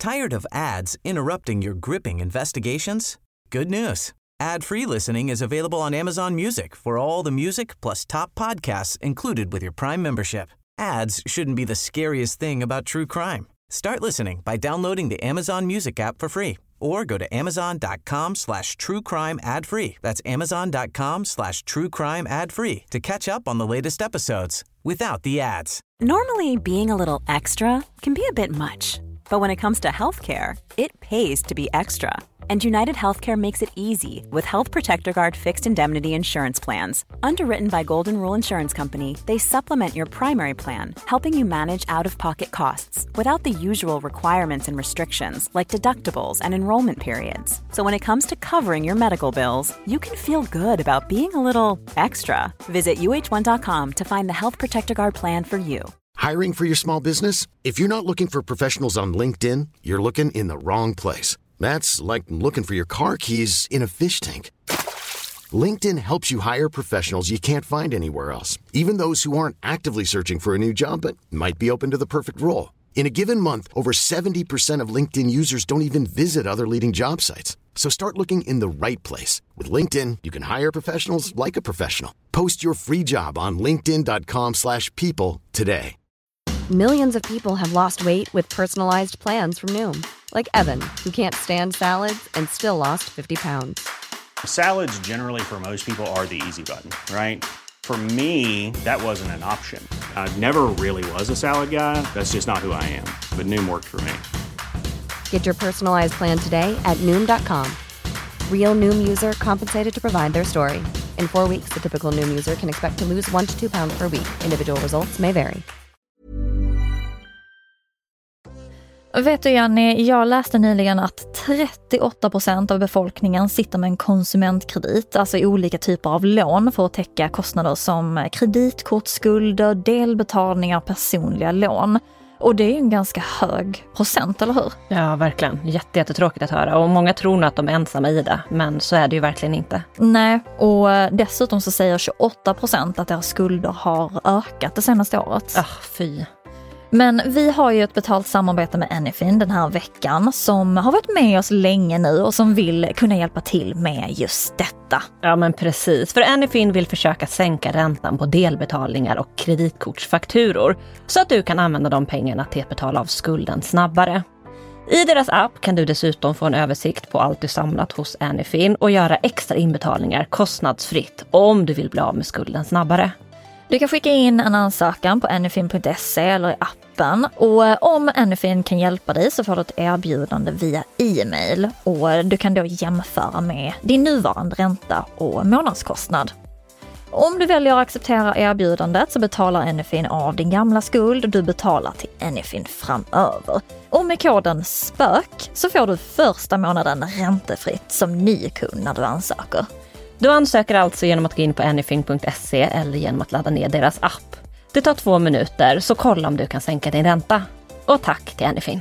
Tired of ads interrupting your gripping investigations? Good news. Ad-free listening is available on Amazon Music for all the music plus top podcasts included with your Prime membership. Ads shouldn't be the scariest thing about true crime. Start listening by downloading the Amazon Music app for free or go to amazon.com/truecrime ad-free. That's amazon.com/truecrime ad-free to catch up on the latest episodes without the ads. Normally, being a little extra can be a bit much. But when it comes to healthcare, it pays to be extra. And United Healthcare makes it easy with Health Protector Guard fixed indemnity insurance plans. Underwritten by Golden Rule Insurance Company, they supplement your primary plan, helping you manage out-of-pocket costs without the usual requirements and restrictions like deductibles and enrollment periods. So when it comes to covering your medical bills, you can feel good about being a little extra. Visit uh1.com to find the Health Protector Guard plan for you. Hiring for your small business? If you're not looking for professionals on LinkedIn, you're looking in the wrong place. That's like looking for your car keys in a fish tank. LinkedIn helps you hire professionals you can't find anywhere else, even those who aren't actively searching for a new job but might be open to the perfect role. In a given month, over 70% of LinkedIn users don't even visit other leading job sites. So start looking in the right place. With LinkedIn, you can hire professionals like a professional. Post your free job on linkedin.com/people today. Millions of people have lost weight with personalized plans from Noom. Like Evan, who can't stand salads and still lost 50 pounds. Salads generally for most people are the easy button, right? For me, that wasn't an option. I never really was a salad guy. That's just not who I am. But Noom worked for me. Get your personalized plan today at Noom.com. Real Noom user compensated to provide their story. In 4 weeks, the typical Noom user can expect to lose 1 to 2 pounds per week. Individual results may vary. Vet du Jenny, jag läste nyligen att 38% av befolkningen sitter med en konsumentkredit, alltså olika typer av lån för att täcka kostnader som kreditkortsskulder, delbetalningar, personliga lån. Och det är ju en ganska hög procent, eller hur? Ja, verkligen. Jättetråkigt att höra. Och många tror nog att de är ensamma i det, men så är det ju verkligen inte. Nej, och dessutom så säger 28% att deras skulder har ökat det senaste året. Fy. Men vi har ju ett betalt samarbete med Anyfin den här veckan som har varit med oss länge nu och som vill kunna hjälpa till med just detta. Ja men precis, för Anyfin vill försöka sänka räntan på delbetalningar och kreditkortsfakturor så att du kan använda de pengarna till att betala av skulden snabbare. I deras app kan du dessutom få en översikt på allt du samlat hos Anyfin och göra extra inbetalningar kostnadsfritt om du vill bli av med skulden snabbare. Du kan skicka in en ansökan på anyfin.se eller i appen och om Anyfin kan hjälpa dig så får du ett erbjudande via e-mail och du kan då jämföra med din nuvarande ränta och månadskostnad. Om du väljer att acceptera erbjudandet så betalar Anyfin av din gamla skuld och du betalar till Anyfin framöver. Och med koden SPÖK så får du första månaden räntefritt som ny kund när du ansöker. Du ansöker alltså genom att gå in på anyfin.se eller genom att ladda ner deras app. Det tar 2 minuter, så kolla om du kan sänka din ränta. Och tack till Anyfin.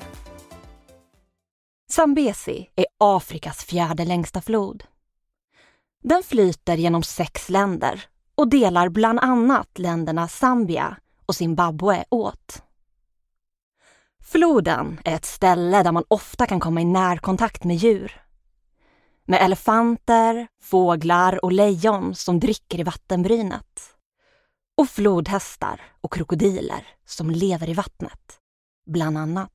Zambezi är Afrikas 4:e längsta flod. Den flyter genom 6 länder och delar bland annat länderna Zambia och Zimbabwe åt. Floden är ett ställe där man ofta kan komma i närkontakt med djur. Med elefanter, fåglar och lejon som dricker i vattenbrynet. Och flodhästar och krokodiler som lever i vattnet, bland annat.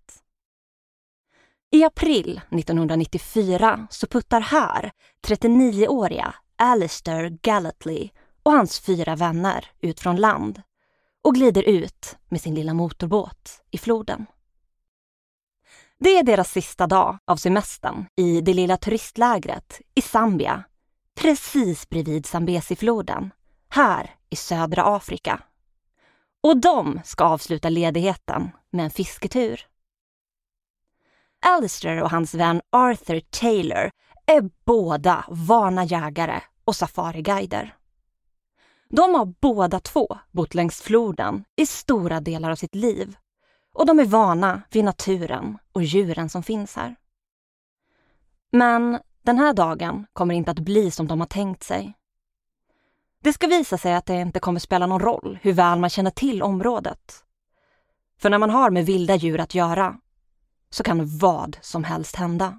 I april 1994 så puttar här 39-åriga Alistair Gallatley och hans 4 vänner ut från land och glider ut med sin lilla motorbåt i floden. Det är deras sista dag av semestern i det lilla turistlägret i Zambia, precis bredvid Zambezifloden, här i södra Afrika. Och de ska avsluta ledigheten med en fisketur. Alistair och hans vän Arthur Taylor är båda vana jägare och safariguider. De har båda 2 bott längs floden i stora delar av sitt liv. Och de är vana vid naturen och djuren som finns här. Men den här dagen kommer inte att bli som de har tänkt sig. Det ska visa sig att det inte kommer spela någon roll hur väl man känner till området. För när man har med vilda djur att göra så kan vad som helst hända.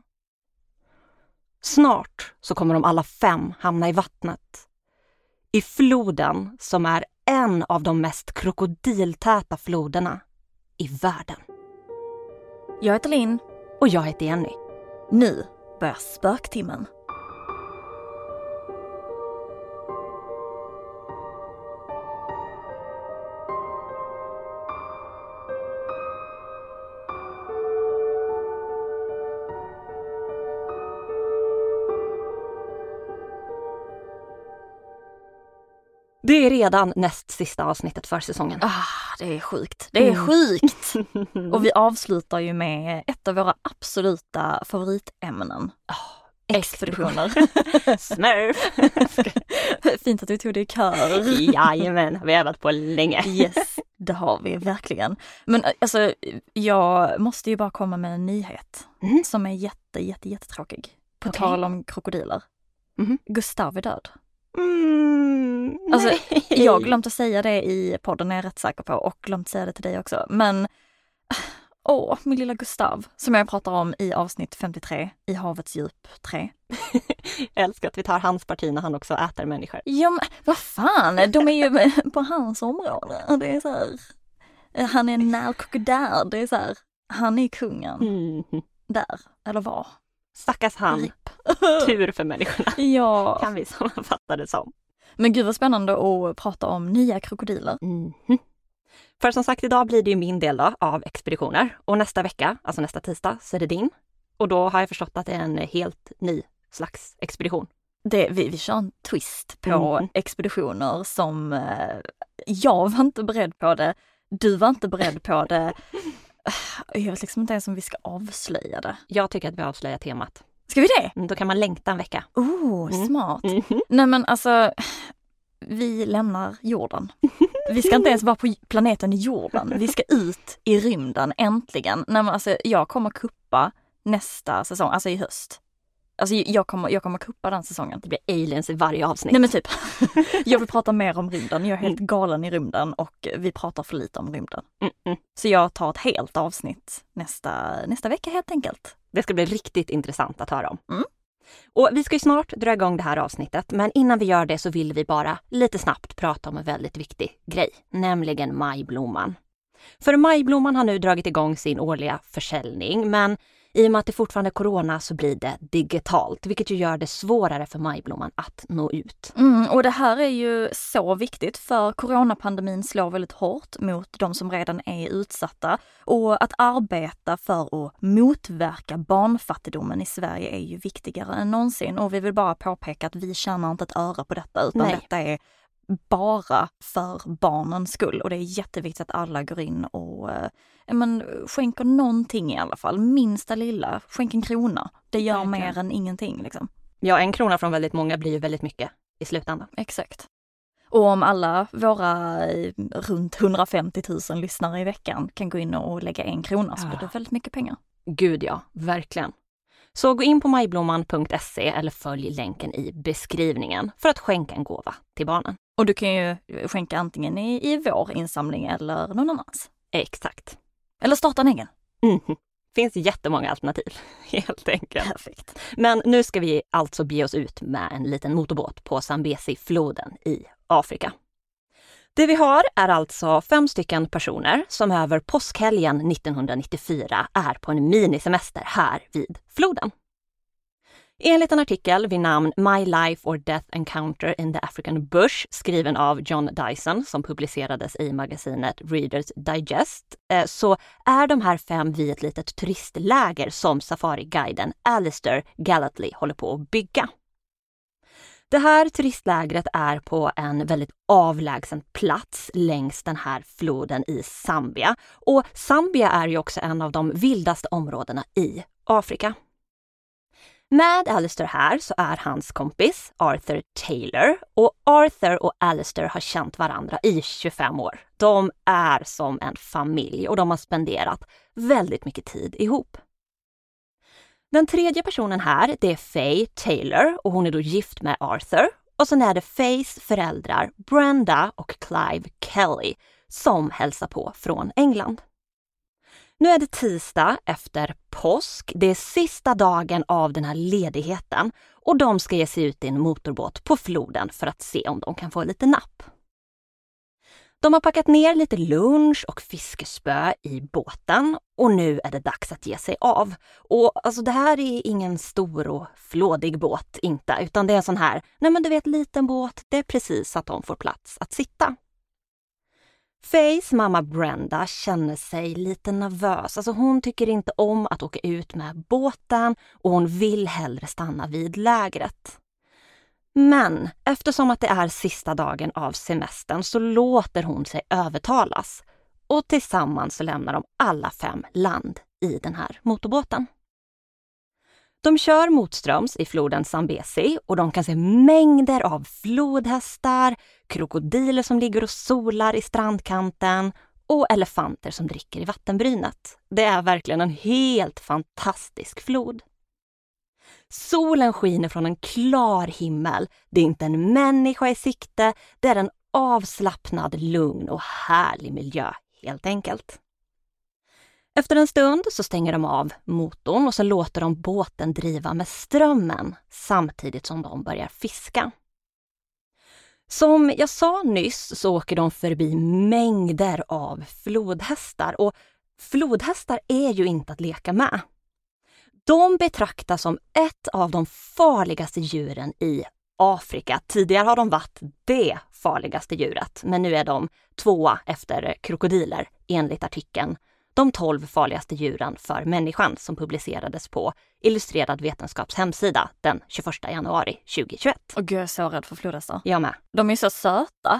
Snart så kommer de alla 5 hamna i vattnet. I floden som är en av de mest krokodiltäta floderna i världen. Jag heter Linn. Och jag heter Jenny. Nu börjar spöktimmen. Det är redan näst sista avsnittet för säsongen. Det är sjukt. Det är sjukt. Och vi avslutar ju med ett av våra absoluta favoritämnen. Expeditioner. Smurf. Fint att du tog det i kör. Jajamän, vi har övat på länge. Yes, det har vi verkligen. Men alltså, jag måste ju bara komma med en nyhet som är jättetråkig. På tal om krokodiler. Gustav är död. Alltså, jag har glömt att säga det i podden, är jag rätt säker på, och glömt säga det till dig också. Men, min lilla Gustav, som jag pratar om i avsnitt 53, i havets djup 3. Jag älskar att vi tar hans parti när han också äter människor. Ja, men vad fan, de är ju på hans område. Det är så här, han är en närkrokodil, det är så här, han är kungen där, eller vad? Stackars han. Tur för människorna. Ja. Kan vi sammanfatta det som. Men gud vad spännande att prata om nya krokodiler. För som sagt, idag blir det ju min del då, av expeditioner. Och nästa vecka, alltså nästa tisdag, så är det din. Och då har jag förstått att det är en helt ny slags expedition. Vi kör en twist på expeditioner som jag var inte beredd på det. Du var inte beredd på det. Jag vet liksom inte ens om vi ska avslöja det. Jag tycker att vi avslöjar temat. Ska vi det? Då kan man längta en vecka. Smart. Nej men alltså, vi lämnar jorden. Vi ska inte ens vara på planeten jorden. Vi ska ut i rymden, äntligen. Nej men alltså, jag kommer kuppa nästa säsong, alltså i höst. Alltså jag kommer kuppa den säsongen. Det blir aliens i varje avsnitt. Nej men typ. Jag vill prata mer om rymden. Jag är helt galen i rymden och vi pratar för lite om rymden. Så jag tar ett helt avsnitt nästa vecka helt enkelt. Det ska bli riktigt intressant att höra om. Och vi ska ju snart dra igång det här avsnittet, men innan vi gör det så vill vi bara lite snabbt prata om en väldigt viktig grej, nämligen majblomman. För majblomman har nu dragit igång sin årliga försäljning, men i och med att det fortfarande är corona så blir det digitalt, vilket ju gör det svårare för majblomman att nå ut. Och det här är ju så viktigt, för coronapandemin slår väldigt hårt mot de som redan är utsatta. Och att arbeta för att motverka barnfattigdomen i Sverige är ju viktigare än någonsin. Och vi vill bara påpeka att vi tjänar inte ett öra på detta, utan detta är bara för barnens skull. Och det är jätteviktigt att alla går in och skänker någonting i alla fall. Minsta lilla. Skänk en krona. Det gör mer än ingenting liksom. Ja, en krona från väldigt många blir ju väldigt mycket i slutändan. Exakt. Och om alla våra runt 150 000 lyssnare i veckan kan gå in och lägga 1 krona så blir det väldigt mycket pengar. Gud ja, verkligen. Så gå in på majblomman.se eller följ länken i beskrivningen för att skänka en gåva till barnen. Och du kan ju skänka antingen i vår insamling eller någon annans. Exakt. Eller starta en egen. Finns jättemånga alternativ, helt enkelt. Perfekt. Men nu ska vi alltså bege oss ut med en liten motorbåt på Zambezi-floden i Afrika. Det vi har är alltså 5 stycken personer som över påskhelgen 1994 är på en minisemester här vid floden. Enligt en artikel vid namn My Life or Death Encounter in the African Bush, skriven av John Dyson som publicerades i magasinet Reader's Digest, så är de här 5 vid ett litet turistläger som safariguiden Alistair Gallatley håller på att bygga. Det här turistlägret är på en väldigt avlägsen plats längs den här floden i Zambia. Och Zambia är ju också en av de vildaste områdena i Afrika. Med Alistair här så är hans kompis Arthur Taylor, och Arthur och Alistair har känt varandra i 25 år. De är som en familj och de har spenderat väldigt mycket tid ihop. Den tredje personen här, det är Faye Taylor, och hon är då gift med Arthur. Och sen är det Fayes föräldrar Brenda och Clive Kelly som hälsar på från England. Nu är det tisdag efter påsk. Det är sista dagen av den här ledigheten och de ska ge sig ut i en motorbåt på floden för att se om de kan få lite napp. De har packat ner lite lunch och fiskespö i båten och nu är det dags att ge sig av. Och alltså det här är ingen stor och flådig båt inte, utan det är en sån här, liten båt, det är precis så att de får plats att sitta. Fays mamma Brenda känner sig lite nervös. Alltså hon tycker inte om att åka ut med båten och hon vill hellre stanna vid lägret. Men eftersom att det är sista dagen av semestern så låter hon sig övertalas. Och tillsammans så lämnar de alla 5 land i den här motorbåten. De kör motströms i floden Zambezi och de kan se mängder av flodhästar, krokodiler som ligger och solar i strandkanten och elefanter som dricker i vattenbrynet. Det är verkligen en helt fantastisk flod. Solen skiner från en klar himmel. Det är inte en människa i sikte, det är en avslappnad, lugn och härlig miljö helt enkelt. Efter en stund så stänger de av motorn och så låter de båten driva med strömmen samtidigt som de börjar fiska. Som jag sa nyss så åker de förbi mängder av flodhästar och flodhästar är ju inte att leka med. De betraktas som ett av de farligaste djuren i Afrika. Tidigare har de varit det farligaste djuret, men nu är de 2 efter krokodiler enligt artikeln De 12 farligaste djuren för människan som publicerades på Illustrerad vetenskaps hemsida den 21 januari 2021. Och gud, jag är så rädd för flodhästar. Jag med. De är så söta,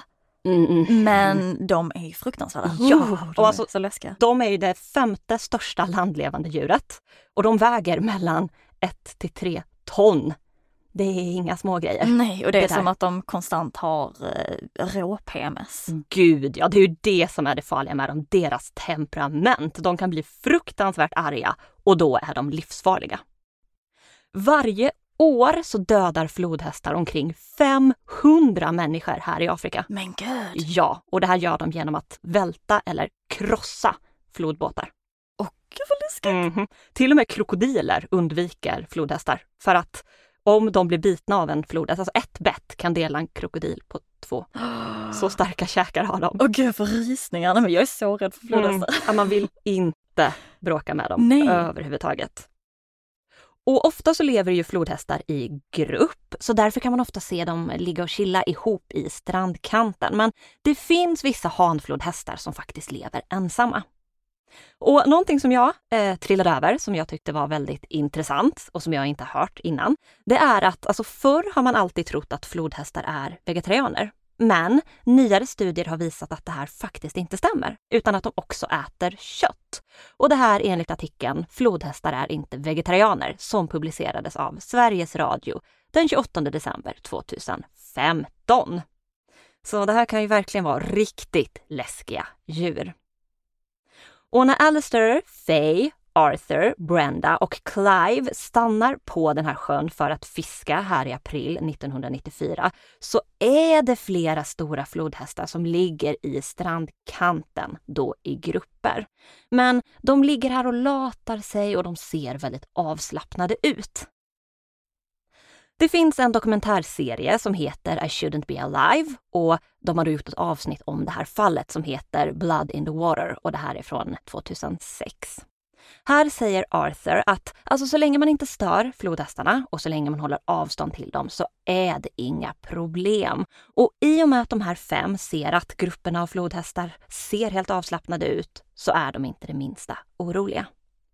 men de är ju fruktansvärda. Ja, de är så läskiga. De är ju det 5:e största landlevande djuret och de väger mellan 1 till 3 ton. Det är inga små grejer. Nej, och det är som att de konstant har rå-PMS. Gud, ja, det är ju det som är det farliga med dem. Deras temperament. De kan bli fruktansvärt arga och då är de livsfarliga. Varje år så dödar flodhästar omkring 500 människor här i Afrika. Men gud! Ja, och det här gör de genom att välta eller krossa flodbåtar. Och gud vad läskigt! Till och med krokodiler undviker flodhästar för att om de blir bitna av en flodhäst, alltså ett bett kan dela en krokodil på 2. Så starka käkar har de. Åh gud, för rysningar. Men jag är så rädd för flodhästar. Ja, man vill inte bråka med dem överhuvudtaget. Och ofta så lever ju flodhästar i grupp, så därför kan man ofta se dem ligga och chilla ihop i strandkanten. Men det finns vissa hanflodhästar som faktiskt lever ensamma. Och någonting som jag trillade över, som jag tyckte var väldigt intressant och som jag inte hört innan, det är att alltså förr har man alltid trott att flodhästar är vegetarianer. Men nyare studier har visat att det här faktiskt inte stämmer, utan att de också äter kött. Och det här enligt artikeln Flodhästar är inte vegetarianer, som publicerades av Sveriges Radio den 28 december 2015. Så det här kan ju verkligen vara riktigt läskiga djur. Och när Alistair, Fay, Arthur, Brenda och Clive stannar på den här sjön för att fiska här i april 1994 så är det flera stora flodhästar som ligger i strandkanten då i grupper. Men de ligger här och latar sig och de ser väldigt avslappnade ut. Det finns en dokumentärserie som heter I Shouldn't Be Alive och de har gjort ett avsnitt om det här fallet som heter Blood in the Water och det här är från 2006. Här säger Arthur att alltså så länge man inte stör flodhästarna och så länge man håller avstånd till dem så är det inga problem. Och i och med att de här 5 ser att grupperna av flodhästar ser helt avslappnade ut så är de inte det minsta oroliga.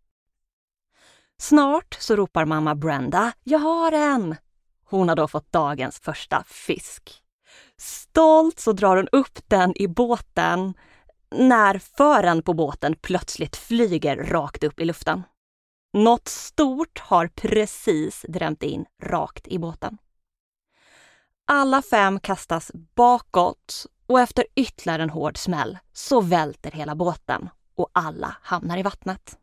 Snart så ropar mamma Brenda, jag har en! Hon har då fått dagens första fisk. Stolt så drar hon upp den i båten när fören på båten plötsligt flyger rakt upp i luften. Något stort har precis drämt in rakt i båten. Alla 5 kastas bakåt och efter ytterligare en hård smäll så välter hela båten och alla hamnar i vattnet.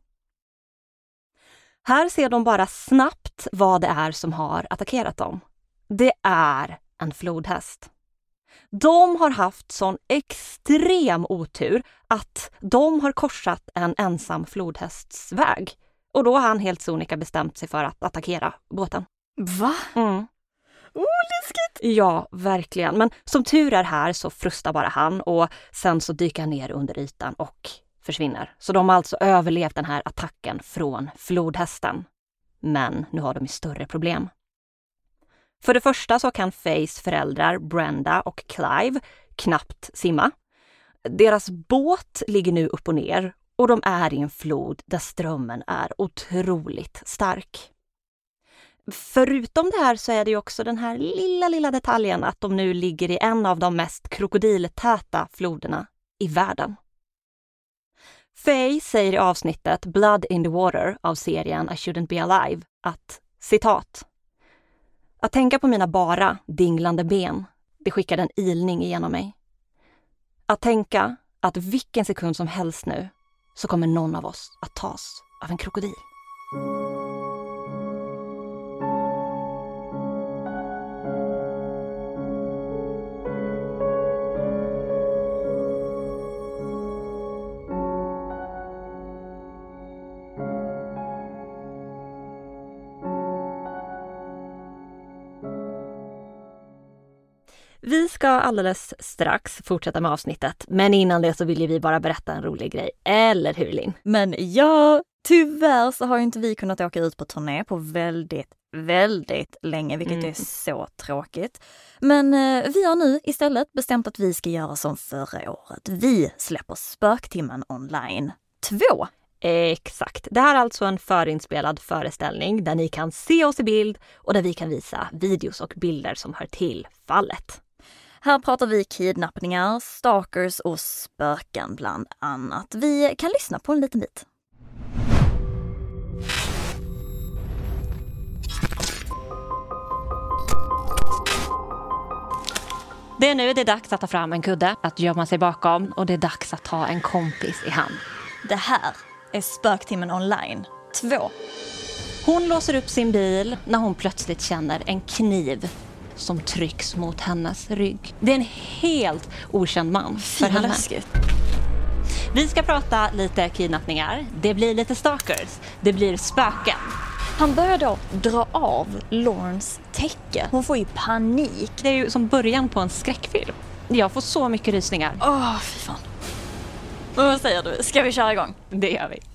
Här ser de bara snabbt vad det är som har attackerat dem. Det är en flodhäst. De har haft sån extrem otur att de har korsat en ensam flodhästs väg. Och då har han helt sonika bestämt sig för att attackera båten. Va? Läskigt! Ja, verkligen. Men som tur är här så frustar bara han och sen så dyker han ner under ytan och försvinner. Så de har alltså överlevt den här attacken från flodhästen. Men nu har de ju större problem. För det första så kan Fays föräldrar Brenda och Clive knappt simma. Deras båt ligger nu upp och ner och de är i en flod där strömmen är otroligt stark. Förutom det här så är det ju också den här lilla detaljen att de nu ligger i en av de mest krokodiltäta floderna i världen. Faye säger i avsnittet Blood in the Water av serien I Shouldn't Be Alive att, citat, att tänka på mina bara dinglande ben, det skickade en ilning igenom mig. Att tänka att vilken sekund som helst nu så kommer någon av oss att tas av en krokodil. Vi ska alldeles strax fortsätta med avsnittet, men innan det så vill vi bara berätta en rolig grej. Eller hur, Linn? Men ja, tyvärr så har ju inte vi kunnat åka ut på turné på väldigt länge, vilket är så tråkigt. Men vi har nu istället bestämt att vi ska göra som förra året. Vi släpper Spöktimmen online 2. Exakt. Det här är alltså en förinspelad föreställning där ni kan se oss i bild och där vi kan visa videos och bilder som hör till fallet. Här pratar vi kidnappningar, stalkers och spöken bland annat. Vi kan lyssna på en liten bit. Det är nu det är dags att ta fram en kudde att gömma sig bakom och det är dags att ta en kompis i hand. Det här är Spöktimmen online 2. Hon låser upp sin bil när hon plötsligt känner en kniv som trycks mot hennes rygg. Det är en helt okänd man för henne. Läskigt. Vi ska prata lite kidnappningar. Det blir lite stalkers. Det blir spöken. Han börjar då dra av Laurens täcke. Hon får ju panik. Det är ju som början på en skräckfilm. Jag får så mycket rysningar. Fy fan. Vad säger du? Ska vi köra igång? Det gör vi.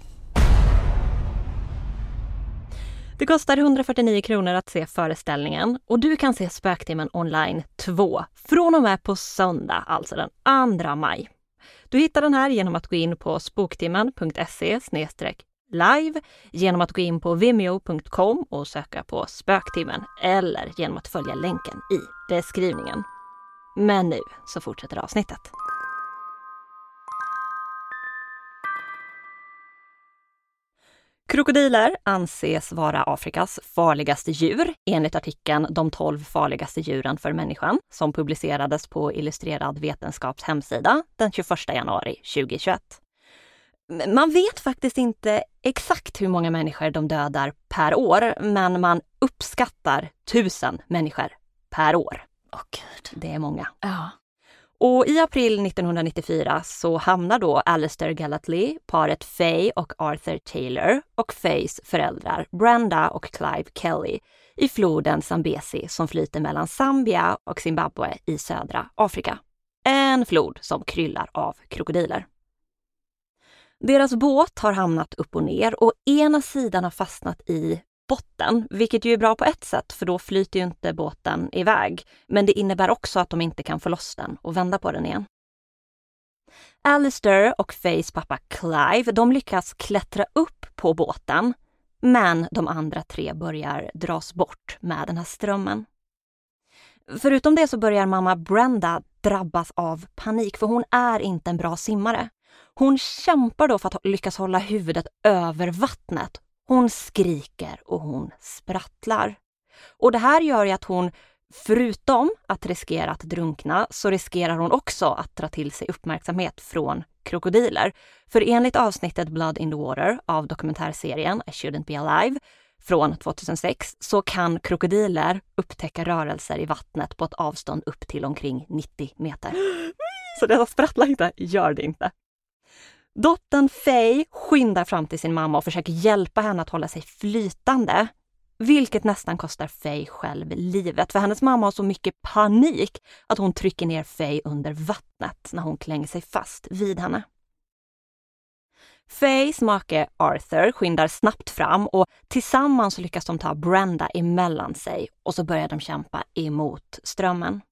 Det kostar 149 kronor att se föreställningen och du kan se Spöktimmen online 2 från och med på söndag, alltså den 2 maj. Du hittar den här genom att gå in på spoktimmen.se/live, genom att gå in på vimeo.com och söka på Spöktimmen eller genom att följa länken i beskrivningen. Men nu så fortsätter avsnittet. Krokodiler anses vara Afrikas farligaste djur, enligt artikeln De 12 farligaste djuren för människan, som publicerades på Illustrerad vetenskaps hemsida den 21 januari 2021. Man vet faktiskt inte exakt hur många människor de dödar per år, men man uppskattar 1000 människor per år. Gud. Det är många. Ja. Och i april 1994 så hamnar då Alistair Gallatley, paret Faye och Arthur Taylor och Fays föräldrar Brenda och Clive Kelly i floden Zambezi som flyter mellan Zambia och Zimbabwe i södra Afrika. En flod som kryllar av krokodiler. Deras båt har hamnat upp och ner och ena sidan har fastnat i botten, vilket ju är bra på ett sätt för då flyter ju inte båten iväg. Men det innebär också att de inte kan få loss den och vända på den igen. Alistair och Fays pappa Clive, de lyckas klättra upp på båten, men de andra 3 börjar dras bort med den här strömmen. Förutom det så börjar mamma Brenda drabbas av panik för hon är inte en bra simmare. Hon kämpar då för att lyckas hålla huvudet över vattnet. Hon skriker och hon sprattlar. Och det här gör ju att hon, förutom att riskera att drunkna, så riskerar hon också att dra till sig uppmärksamhet från krokodiler. För enligt avsnittet Blood in the Water av dokumentärserien I Shouldn't Be Alive från 2006 så kan krokodiler upptäcka rörelser i vattnet på ett avstånd upp till omkring 90 meter. Så det sprattlar inte, gör det inte. Dottern Faye skyndar fram till sin mamma och försöker hjälpa henne att hålla sig flytande. Vilket nästan kostar Faye själv livet. För hennes mamma har så mycket panik att hon trycker ner Faye under vattnet när hon klänger sig fast vid henne. Fayes make Arthur skyndar snabbt fram och tillsammans lyckas de ta Brenda emellan sig och så börjar de kämpa emot strömmen.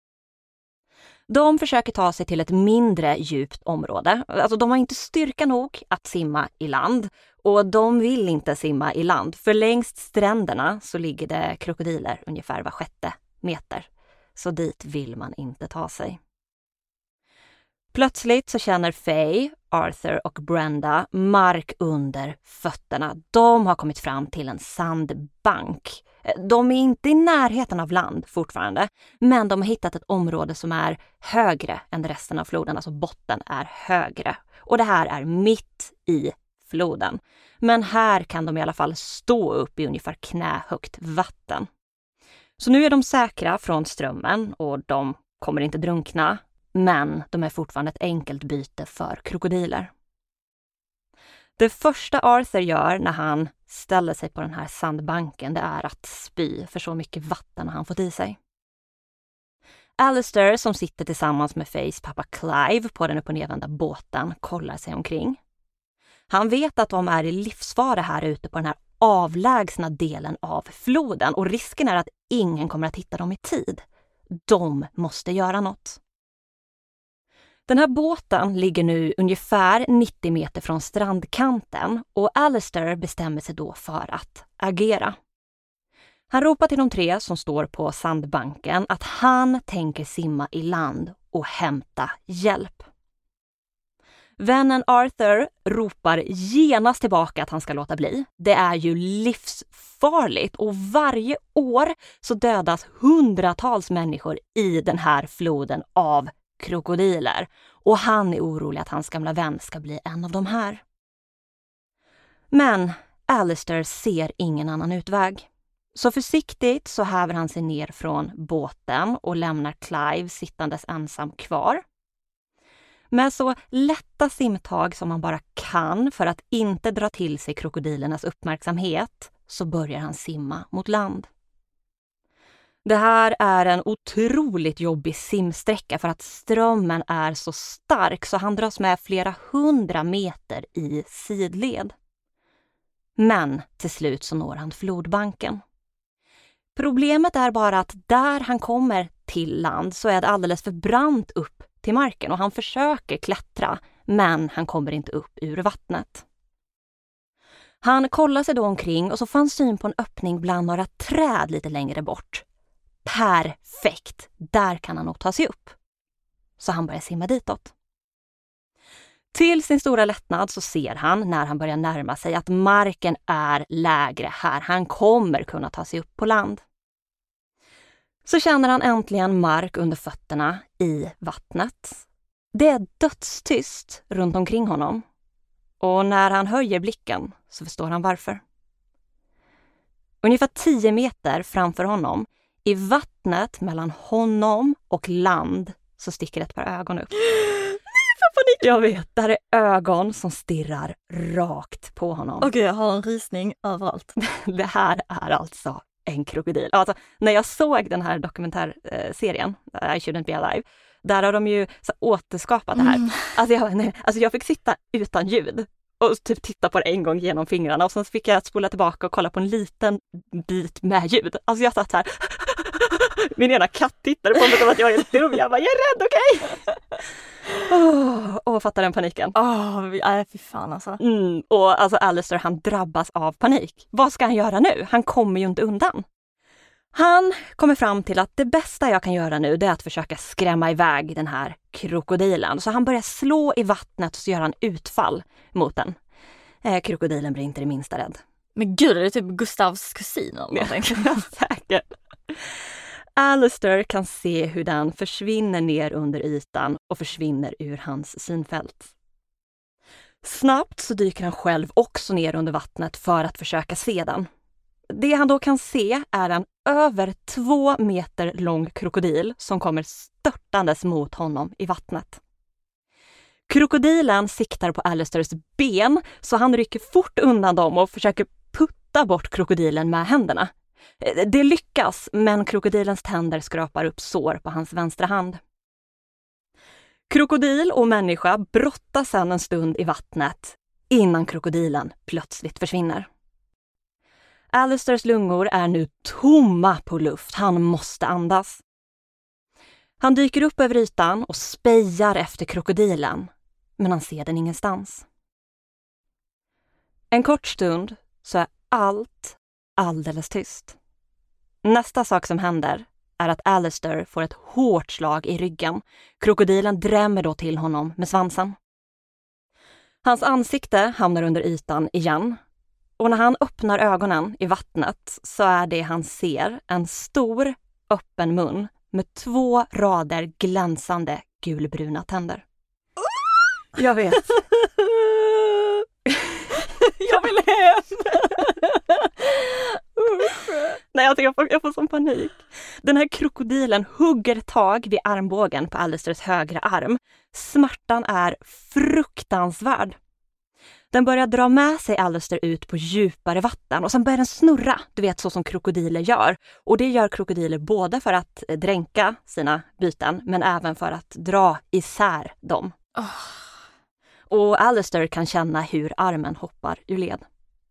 De försöker ta sig till ett mindre djupt område. Alltså de har inte styrka nog att simma i land och de vill inte simma i land. För längst stränderna så ligger det krokodiler ungefär var 6:e meter. Så dit vill man inte ta sig. Plötsligt så känner Faye, Arthur och Brenda mark under fötterna. De har kommit fram till en sandbank. De är inte i närheten av land fortfarande, men de har hittat ett område som är högre än resten av floden. Alltså botten är högre. Och det här är mitt i floden. Men här kan de i alla fall stå upp i ungefär knähögt vatten. Så nu är de säkra från strömmen och de kommer inte drunkna. Men de är fortfarande ett enkelt byte för krokodiler. Det första Arthur gör när han ställer sig på den här sandbanken det är att spy för så mycket vatten han fått i sig. Alistair som sitter tillsammans med Fayes pappa Clive på den upp- och nedvända båten kollar sig omkring. Han vet att de är i livsfara här ute på den här avlägsna delen av floden och risken är att ingen kommer att hitta dem i tid. De måste göra något. Den här båten ligger nu ungefär 90 meter från strandkanten och Alistair bestämmer sig då för att agera. Han ropar till de 3 som står på sandbanken att han tänker simma i land och hämta hjälp. Vännen Arthur ropar genast tillbaka att han ska låta bli. Det är ju livsfarligt och varje år så dödas hundratals människor i den här floden av krokodiler och han är orolig att hans gamla vän ska bli en av de här. Men Alistair ser ingen annan utväg. Så försiktigt så häver han sig ner från båten och lämnar Clive sittandes ensam kvar. Med så lätta simtag som man bara kan för att inte dra till sig krokodilernas uppmärksamhet så börjar han simma mot land. Det här är en otroligt jobbig simsträcka för att strömmen är så stark så han dras med flera 100 meter i sidled. Men till slut så når han flodbanken. Problemet är bara att där han kommer till land så är det alldeles för brant upp till marken och han försöker klättra men han kommer inte upp ur vattnet. Han kollar sig då omkring och så får han syn på en öppning bland några träd lite längre bort. Perfekt, där kan han nog ta sig upp. Så han börjar simma ditåt. Till sin stora lättnad så ser han när han börjar närma sig att marken är lägre här. Han kommer kunna ta sig upp på land. Så känner han äntligen mark under fötterna i vattnet. Det är dödstyst runt omkring honom. Och när han höjer blicken så förstår han varför. Ungefär 10 meter framför honom, i vattnet mellan honom och land, så sticker ett par ögon upp. Jag vet, det här är ögon som stirrar rakt på honom. Okej, jag har en rysning överallt. Det här är alltså en krokodil. Alltså, när jag såg den här dokumentärserien, I Shouldn't Be Alive, där har de ju så återskapat det här. Alltså jag fick sitta utan ljud och typ titta på det en gång genom fingrarna och sen fick jag spola tillbaka och kolla på en liten bit med ljud. Alltså jag satt här, min ena katt tittade på mig som att jag är helt dum. Jag bara, jag är rädd, okej? Och fattar den paniken. Fy fan alltså. Och alltså Alistair, han drabbas av panik. Vad ska han göra nu? Han kommer ju inte undan. Han kommer fram till att det bästa jag kan göra nu det är att försöka skrämma iväg den här krokodilen. Så han börjar slå i vattnet och så gör han utfall mot den. Krokodilen blir inte det minsta rädd. Men gud, är det typ Gustavs kusin eller någonting? Ja, säkert. Alistair kan se hur den försvinner ner under ytan och försvinner ur hans synfält. Snabbt så dyker han själv också ner under vattnet för att försöka se den. Det han då kan se är en över 2 meter lång krokodil som kommer störtandes mot honom i vattnet. Krokodilen siktar på Alistairs ben så han rycker fort undan dem och försöker putta bort krokodilen med händerna. Det lyckas, men krokodilens tänder skrapar upp sår på hans vänstra hand. Krokodil och människa brottas sedan en stund i vattnet innan krokodilen plötsligt försvinner. Alistairs lungor är nu tomma på luft. Han måste andas. Han dyker upp över ytan och spejar efter krokodilen, men han ser den ingenstans. En kort stund så är allt alldeles tyst. Nästa sak som händer är att Alistair får ett hårt slag i ryggen. Krokodilen drämmer då till honom med svansen. Hans ansikte hamnar under ytan igen. Och när han öppnar ögonen i vattnet så är det han ser en stor öppen mun med 2 rader glänsande gulbruna tänder. Jag vet. Jag vill hem. Nej, jag får sån panik. Den här krokodilen hugger tag vid armbågen på Alistairs högra arm. Smärtan är fruktansvärd. Den börjar dra med sig Alistair ut på djupare vatten och sen börjar den snurra, du vet så som krokodiler gör. Och det gör krokodiler både för att dränka sina byten men även för att dra isär dem. Och Alistair kan känna hur armen hoppar ur led.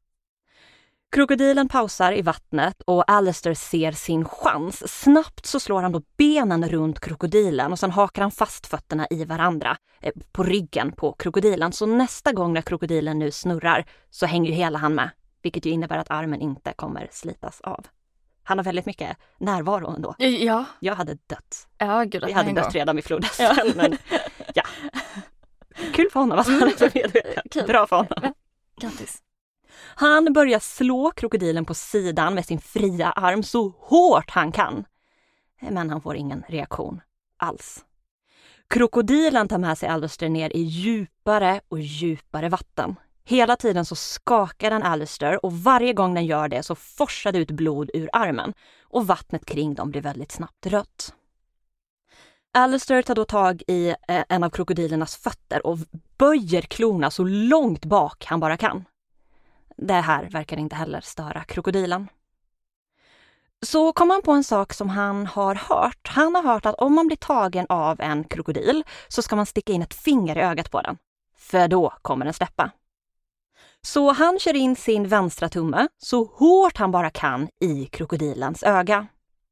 Krokodilen pausar i vattnet och Alistair ser sin chans. Snabbt så slår han då benen runt krokodilen och sen hakar han fast fötterna i varandra på ryggen på krokodilen. Så nästa gång när krokodilen nu snurrar så hänger ju hela han med, vilket ju innebär att armen inte kommer slitas av. Han har väldigt mycket närvaro ändå. Ja. Jag hade dött. Ja, gud, jag hade dött redan vid flodhästen. Ja. Men ja. Kul för honom. Bra för honom. Grattis. Han börjar slå krokodilen på sidan med sin fria arm så hårt han kan. Men han får ingen reaktion alls. Krokodilen tar med sig Alistair ner i djupare och djupare vatten. Hela tiden så skakar den Alistair och varje gång den gör det så forsar det ut blod ur armen. Och vattnet kring dem blir väldigt snabbt rött. Alistair tar då tag i en av krokodilernas fötter och böjer klorna så långt bak han bara kan. Det här verkar inte heller störa krokodilen. Så kom han på en sak som han har hört. Han har hört att om man blir tagen av en krokodil så ska man sticka in ett finger i ögat på den. För då kommer den släppa. Så han kör in sin vänstra tumme så hårt han bara kan i krokodilens öga.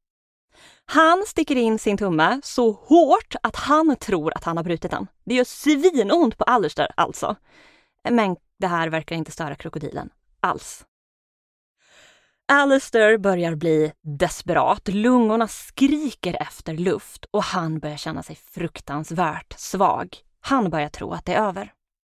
Han sticker in sin tumme så hårt att han tror att han har brutit den. Det gör svinont på Alistair alltså. Men det här verkar inte störa krokodilen alls. Alistair börjar bli desperat. Lungorna skriker efter luft och han börjar känna sig fruktansvärt svag. Han börjar tro att det är över.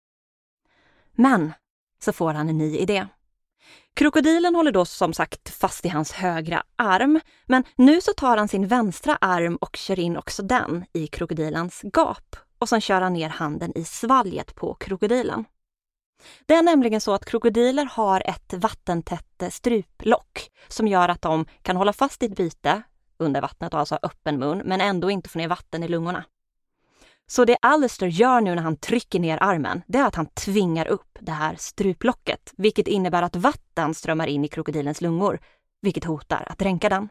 Men så får han en ny idé. Krokodilen håller då som sagt fast i hans högra arm, men nu så tar han sin vänstra arm och kör in också den i krokodilens gap och sen kör han ner handen i svalget på krokodilen. Det är nämligen så att krokodiler har ett vattentätt struplock som gör att de kan hålla fast i ett byte under vattnet och alltså öppen mun men ändå inte få ner vatten i lungorna. Så det Alistair gör nu när han trycker ner armen, det är att han tvingar upp det här struplocket, vilket innebär att vatten strömmar in i krokodilens lungor, vilket hotar att dränka den.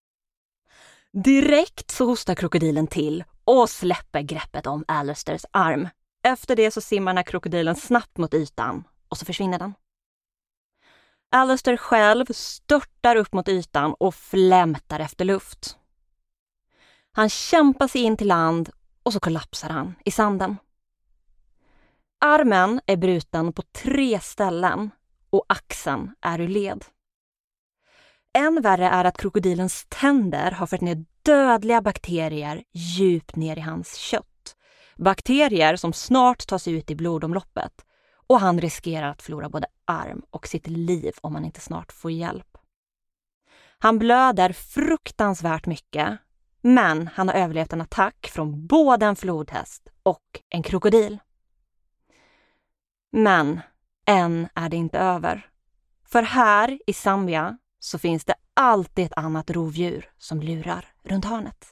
Direkt så hostar krokodilen till och släpper greppet om Alistairs arm. Efter det så simmar den här krokodilen snabbt mot ytan och så försvinner den. Alistair själv störtar upp mot ytan och flämtar efter luft. Han kämpar sig in till land och så kollapsar han i sanden. Armen är bruten på 3 ställen och axeln är ur led. Än värre är att krokodilens tänder har fört ner dödliga bakterier djupt ner i hans kött. Bakterier som snart tas ut i blodomloppet och han riskerar att förlora både arm och sitt liv om han inte snart får hjälp. Han blöder fruktansvärt mycket, men han har överlevt en attack från både en flodhäst och en krokodil. Men än är det inte över. För här i Zambia så finns det alltid ett annat rovdjur som lurar runt hörnet.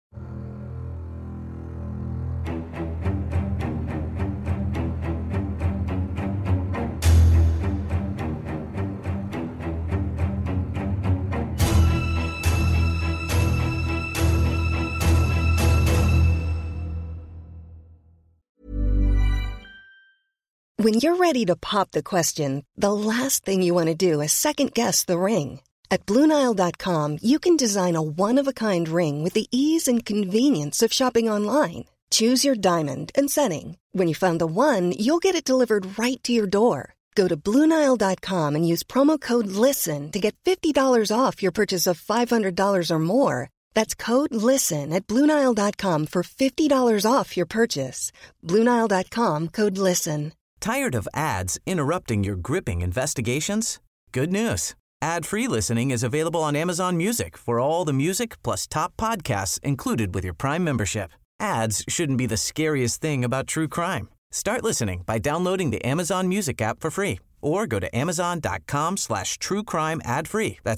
When you're ready to pop the question, the last thing you want to do is second-guess the ring. At BlueNile.com, you can design a one-of-a-kind ring with the ease and convenience of shopping online. Choose your diamond and setting. When you find the one, you'll get it delivered right to your door. Go to BlueNile.com and use promo code LISTEN to get $50 off your purchase of $500 or more. That's code LISTEN at BlueNile.com for $50 off your purchase. BlueNile.com, code LISTEN. Tired of ads interrupting your gripping investigations? Good news. Ad-free listening is available on Amazon Music for all the music plus top podcasts included with your Prime membership. Ads shouldn't be the scariest thing about true crime. Start listening by downloading the Amazon Music app for free or go to amazon.com/truecrime ad-free. That's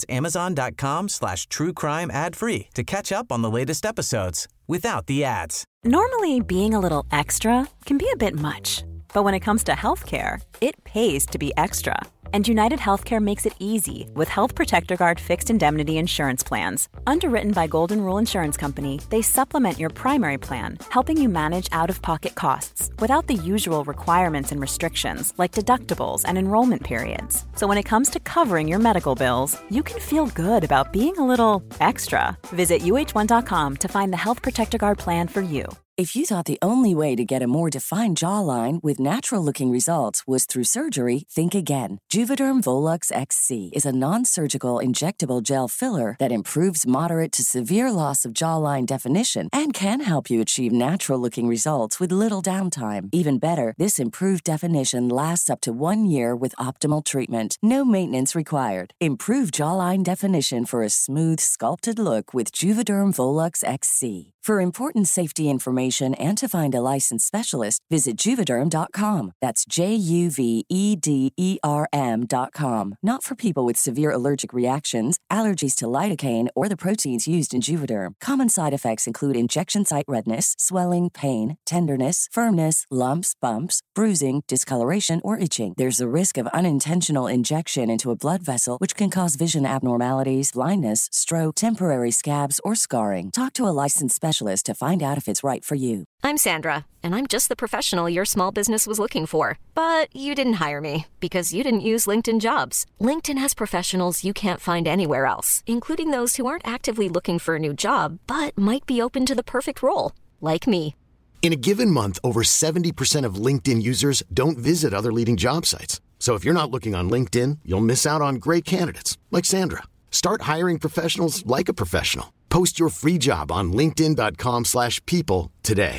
amazon.com/truecrime ad-free to catch up on the latest episodes without the ads. Normally, being a little extra can be a bit much. But when it comes to healthcare, it pays to be extra. And United Healthcare makes it easy with Health Protector Guard fixed indemnity insurance plans. Underwritten by Golden Rule Insurance Company, they supplement your primary plan, helping you manage out-of-pocket costs without the usual requirements and restrictions like deductibles and enrollment periods. So when it comes to covering your medical bills, you can feel good about being a little extra. Visit UH1.com to find the Health Protector Guard plan for you. If you thought the only way to get a more defined jawline with natural-looking results was through surgery, think again. Juvederm Volux XC is a non-surgical injectable gel filler that improves moderate to severe loss of jawline definition and can help you achieve natural-looking results with little downtime. Even better, this improved definition lasts up to 1 year with optimal treatment. No maintenance required. Improve jawline definition for a smooth, sculpted look with Juvederm Volux XC. For important safety information and to find a licensed specialist, visit Juvederm.com. That's JUVEDERM.com. Not for people with severe allergic reactions, allergies to lidocaine, or the proteins used in Juvederm. Common side effects include injection site redness, swelling, pain, tenderness, firmness, lumps, bumps, bruising, discoloration, or itching. There's a risk of unintentional injection into a blood vessel, which can cause vision abnormalities, blindness, stroke, temporary scabs, or scarring. Talk to a licensed specialist to find out if it's right for you. I'm Sandra, and I'm just the professional your small business was looking for. But you didn't hire me because you didn't use LinkedIn Jobs. LinkedIn has professionals you can't find anywhere else, including those who aren't actively looking for a new job, but might be open to the perfect role, like me. In a given month, over 70% of LinkedIn users don't visit other leading job sites. So if you're not looking on LinkedIn, you'll miss out on great candidates like Sandra. Start hiring professionals like a professional. Post your free job on linkedin.com/people today.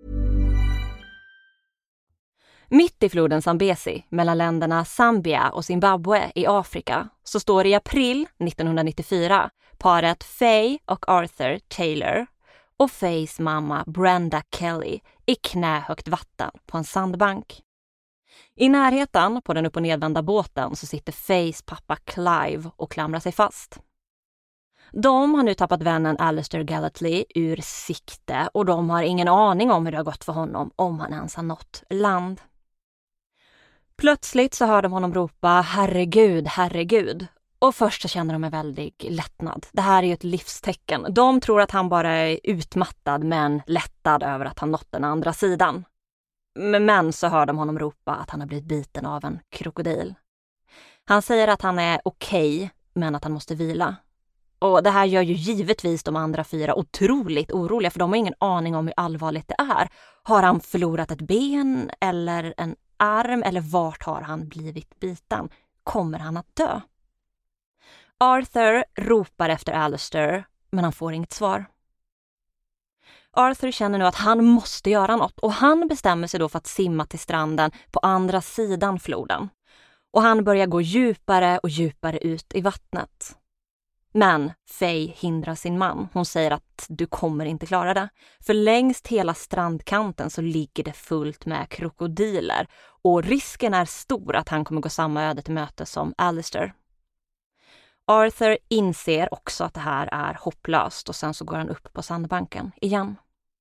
Mitt i floden Zambezi, mellan länderna Zambia och Zimbabwe i Afrika, så står i april 1994 paret Faye och Arthur Taylor och Fayes mamma Brenda Kelly i knähögt vatten på en sandbank. I närheten på den upp- och nedvända båten så sitter Fayes pappa Clive och klamrar sig fast. De har nu tappat vännen Alistair Gallatley ur sikte och de har ingen aning om hur det har gått för honom, om han ens har nått land. Plötsligt så hör de honom ropa "Herregud, herregud". Och först så känner de en väldig lättnad. Det här är ju ett livstecken. De tror att han bara är utmattad men lättad över att han nått den andra sidan. Men så hör de honom ropa att han har blivit biten av en krokodil. Han säger att han är okej, men att han måste vila. Och det här gör ju givetvis de andra 4 otroligt oroliga, för de har ingen aning om hur allvarligt det är. Har han förlorat ett ben eller en arm, eller vart har han blivit biten? Kommer han att dö? Arthur ropar efter Alistair, men han får inget svar. Arthur känner nu att han måste göra något och han bestämmer sig då för att simma till stranden på andra sidan floden. Och han börjar gå djupare och djupare ut i vattnet. Men Faye hindrar sin man. Hon säger att du kommer inte klara det. För längst hela strandkanten så ligger det fullt med krokodiler. Och risken är stor att han kommer gå samma öde till möte som Alistair. Arthur inser också att det här är hopplöst och sen så går han upp på sandbanken igen.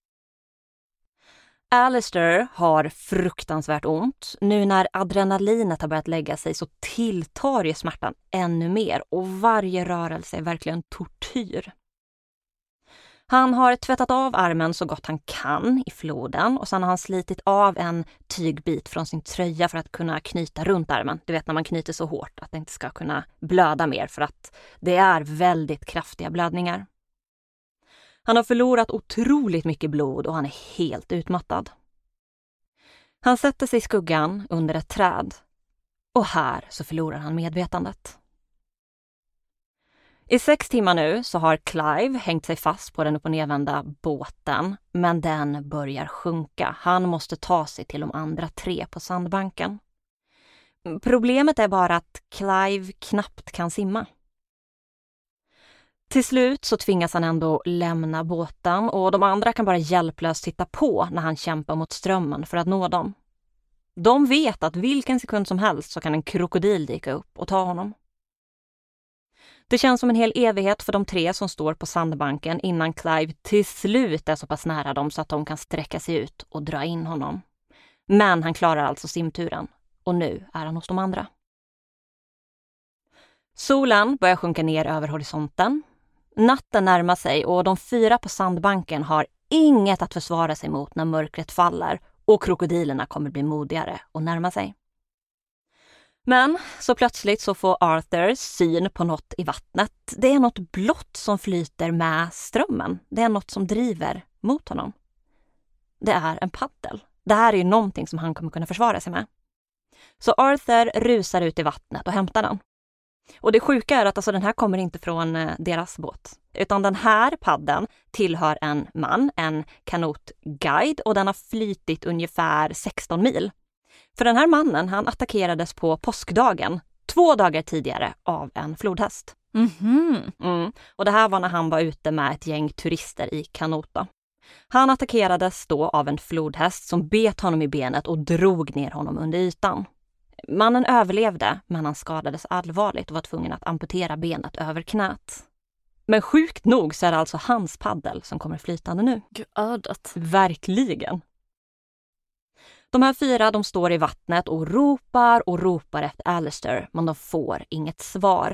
Alistair har fruktansvärt ont. Nu när adrenalinet har börjat lägga sig så tilltar ju smärtan ännu mer och varje rörelse är verkligen tortyr. Han har tvättat av armen så gott han kan i floden och sen har han slitit av en tygbit från sin tröja för att kunna knyta runt armen. Du vet när man knyter så hårt att det inte ska kunna blöda mer för att det är väldigt kraftiga blödningar. Han har förlorat otroligt mycket blod och han är helt utmattad. Han sätter sig i skuggan under ett träd och här så förlorar han medvetandet. I 6 timmar nu så har Clive hängt sig fast på den upp- och nedvända båten, men den börjar sjunka. Han måste ta sig till de andra 3 på sandbanken. Problemet är bara att Clive knappt kan simma. Till slut så tvingas han ändå lämna båten och de andra kan bara hjälplöst titta på när han kämpar mot strömmen för att nå dem. De vet att vilken sekund som helst så kan en krokodil dyka upp och ta honom. Det känns som en hel evighet för de 3 som står på sandbanken innan Clive till slut är så pass nära dem så att de kan sträcka sig ut och dra in honom. Men han klarar alltså simturen och nu är han hos de andra. Solen börjar sjunka ner över horisonten. Natten närmar sig och de 4 på sandbanken har inget att försvara sig mot när mörkret faller och krokodilerna kommer bli modigare och närma sig. Men så plötsligt så får Arthur syn på något i vattnet. Det är något blått som flyter med strömmen. Det är något som driver mot honom. Det är en paddel. Det här är ju någonting som han kommer kunna försvara sig med. Så Arthur rusar ut i vattnet och hämtar den. Och det sjuka är att alltså, den här kommer inte från deras båt. Utan den här paddeln tillhör en man, en kanotguide, och den har flytit ungefär 16 mil. För den här mannen, han attackerades på påskdagen 2 dagar tidigare av en flodhäst. Och det här var när han var ute med ett gäng turister i kanota. Han attackerades då av en flodhäst som bet honom i benet och drog ner honom under ytan. Mannen överlevde, men han skadades allvarligt och var tvungen att amputera benet över knät. Men sjukt nog så är det alltså hans paddel som kommer flytande nu. Gud, ödet. Verkligen. De här 4, de står i vattnet och ropar efter Alistair, men de får inget svar.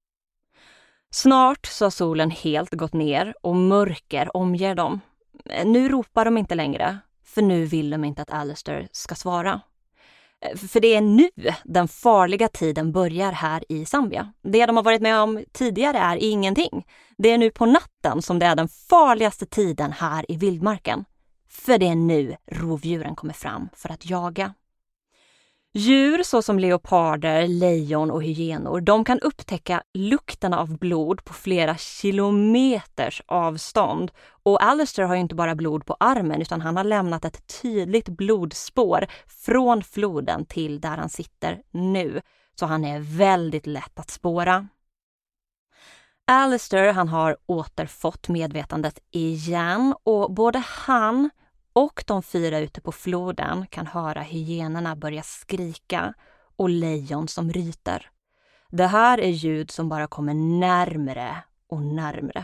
Snart så har solen helt gått ner och mörker omger dem. Nu ropar de inte längre, för nu vill de inte att Alistair ska svara. För det är nu den farliga tiden börjar här i Zambia. Det de har varit med om tidigare är ingenting. Det är nu på natten som det är den farligaste tiden här i vildmarken. För det är nu rovdjuren kommer fram för att jaga. Djur såsom leoparder, lejon och hyenor, de kan upptäcka lukterna av blod på flera kilometers avstånd. Och Alistair har ju inte bara blod på armen utan han har lämnat ett tydligt blodspår från floden till där han sitter nu. Så han är väldigt lätt att spåra. Alistair, han har återfått medvetandet igen och både han och de 4 ute på floden kan höra hyenorna börja skrika och lejon som ryter. Det här är ljud som bara kommer närmre och närmre.